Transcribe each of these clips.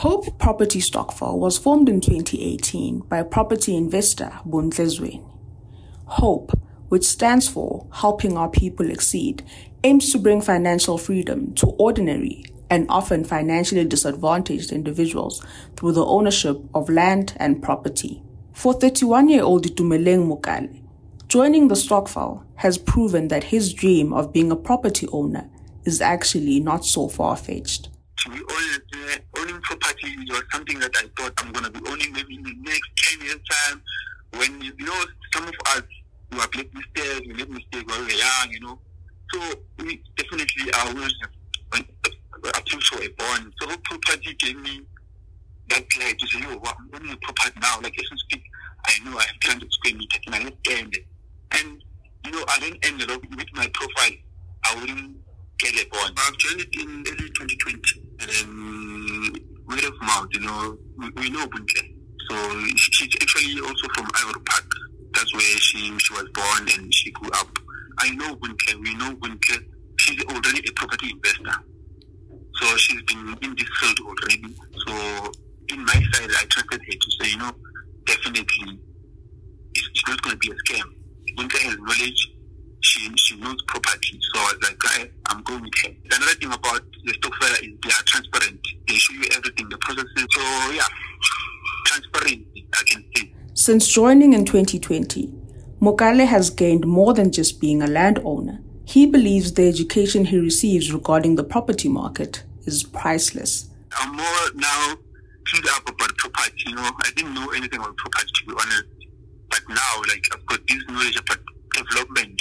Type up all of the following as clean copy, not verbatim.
Hope Property Stokvel was formed in 2018 by property investor Bontle Zweni. Hope, which stands for Helping Our People Exceed, aims to bring financial freedom to ordinary and often financially disadvantaged individuals through the ownership of land and property. For 31-year-old Itumeleng Mokale, joining the Stokvel has proven that his dream of being a property owner is actually not so far-fetched. To be honest, owning property was something that I thought I'm going to be owning maybe in the next 10 years' time. When, some of us who have made mistakes, we made mistakes when we were young, So we definitely are always appeal for a bond. So property gave me that light to say, I'm owning a property now. Like, as we speak, I know I have 300 square meters and I don't end it. And, I don't end it with my profile. I wouldn't get a bond. I've joined it in early 2020. And word of mouth, we know Buntle. So she's actually also from Ivory Park. That's where she was born and she grew up. I know Buntle. We know Buntle. She's already a property investor. So she's been in this field already. So in my side, I trusted her to say, definitely it's not going to be a scam. Buntle has knowledge. She knows property. So I was like, I'm going with her. Another thing about the Stokvel is they are transparent. They show you everything, the processes. So yeah, transparency, I can say. Since joining in 2020, Mokale has gained more than just being a landowner. He believes the education he receives regarding the property market is priceless. I'm more now filled up about property. I didn't know anything about property, to be honest. But now, I've got this knowledge about development,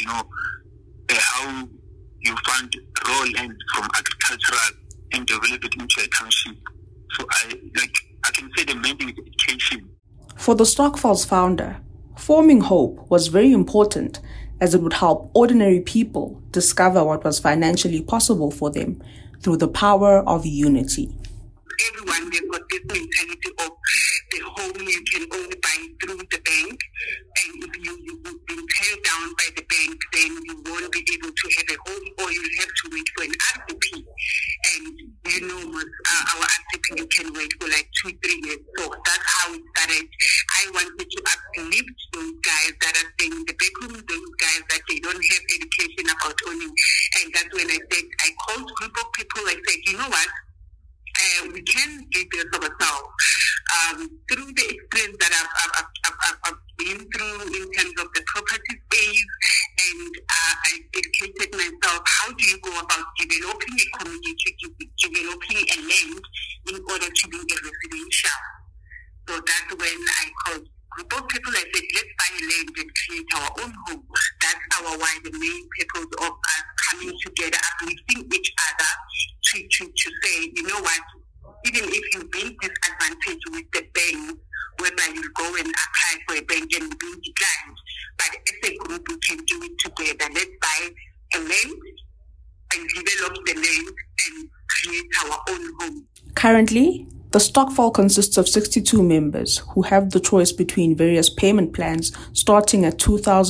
how you find raw land from agricultural and develop it into a township. So I can say the main thing is education. For the Stokvel's founder, forming Hope was very important as it would help ordinary people discover what was financially possible for them through the power of unity. Everyone, they've got this mentality of the home you can only buy through the bank, and if you've been turned down by the bank, then you won't be able to have a home, or you'll have to wait for an RCP. And our RCP, you can wait for 2-3 years. So that's how it started. I wanted to uplift those guys that are staying in the back room, those guys that they don't have education about owning. And that's when I called a group of people. I said, you know what? We can do this ourselves. Through the experience that I've been through in terms of the property space, and I educated myself, how do you go about developing a community, developing a land in order to be a residential? So that's when I called a group of people. I said, let's buy land and create our own home. That's why the main purpose of us coming together, uplifting each other to say, you know what, even if you've been disadvantaged with the bank, whereby you go and apply for a bank and being declined, but as a group we can do it together. Let's buy a land and develop the land and create our own home. Currently, the Stokvel consists of 62 members who have the choice between various payment plans starting at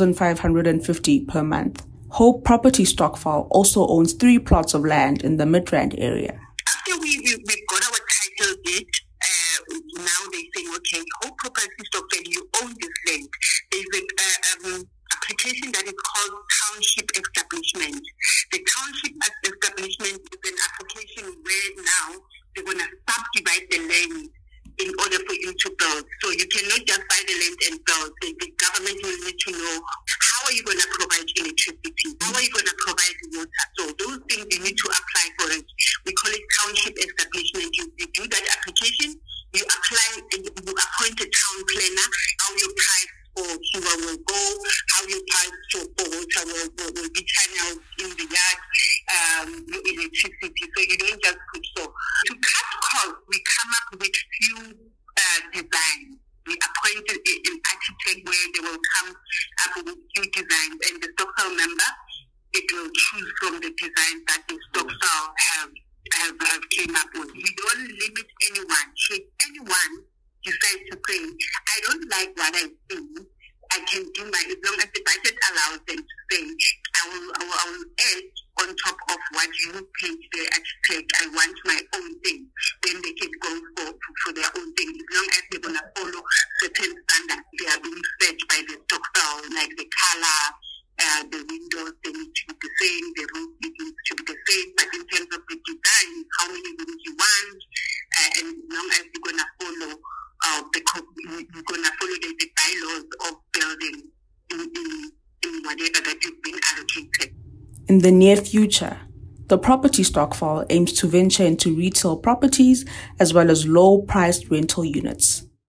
2,550 per month. Hope Property Stokvel also owns 3 plots of land in the Midrand area. After we've got our title deed, now they say, okay, Hope Property Stokvel, you own this land. There's an application that is called Township Establishment. The Township Establishment is an application where now they're going to subdivide the land in order for you to build. So you cannot just buy the land and build. The government will need to know, how are you going to provide electricity? How are you going to provide water? So those things you need to apply for it. We call it Township Establishment. You do that application, you apply, and you appoint a town planner, how your price for sewer will go, how your price for water will be channeled in the yard, your electricity. So you don't just put so. To cut costs, we come up with few designs. We appointed an architect where they will come up with few designs, and the Stokvel member, it will choose from the designs that the Stokvel have came up with. We don't limit anyone. Should anyone decide to say, I don't like what I see, I can do as long as the budget allows them to say, I will add on top of what you paid the architect, I want my own thing. Then they can go for In the near future, the property stockfile aims to venture into retail properties as well as low-priced rental units.